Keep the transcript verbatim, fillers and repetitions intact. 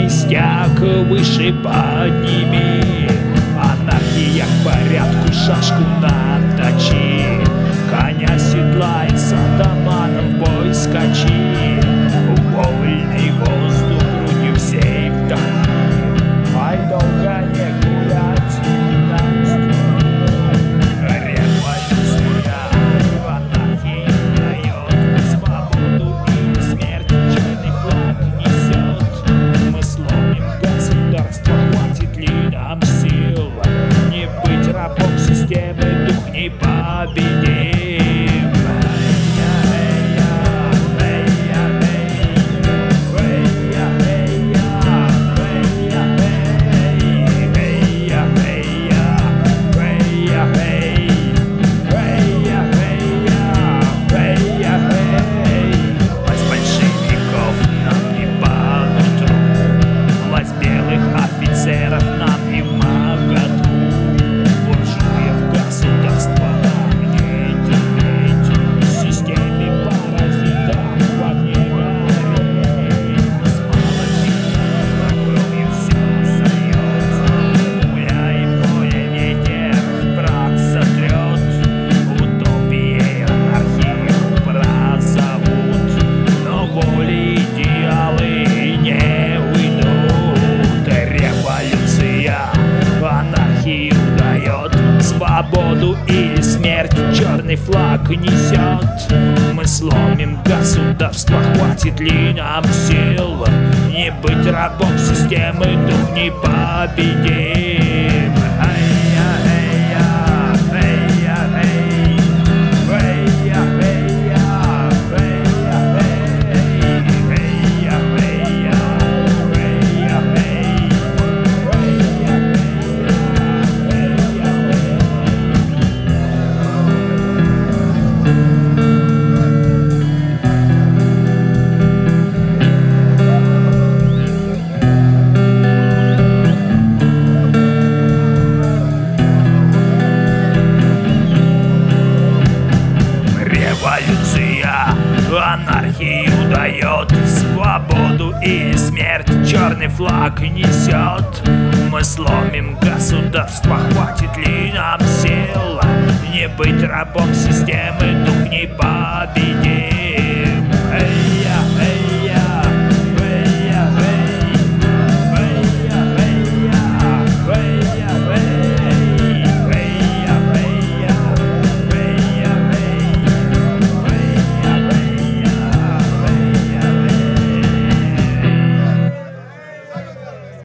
стяг выше подними. Анархия к порядку, шашку наточи. Коня седлай, с атаманом в бой скачи. Вольный воздух грудью всей вдохни. Ай, долго не гулять нам с тобой. Революция в анархии дает свободу и смерть. Черный флаг несет. Мы сломим государство, хватит ли нам сил не быть рабом системы, дух не победим. Офицеров нам не в моготу, буржуев государства нам не терпеть, системе паразитов в огне гореть. С молодых крови все сольется, пуля и поле ветер прах сотрет, утопией анархию прозовут, но воли идеалы не анархию дает свободу или смерть. Черный флаг несет. Мы сломим государство, хватит ли нам сил не быть рабом системы, дух не победим. Революция анархию дает свободу или смерть. Черный флаг несет. Мы сломим государство, хватит ли нам сил не быть рабом системы, дух не победим.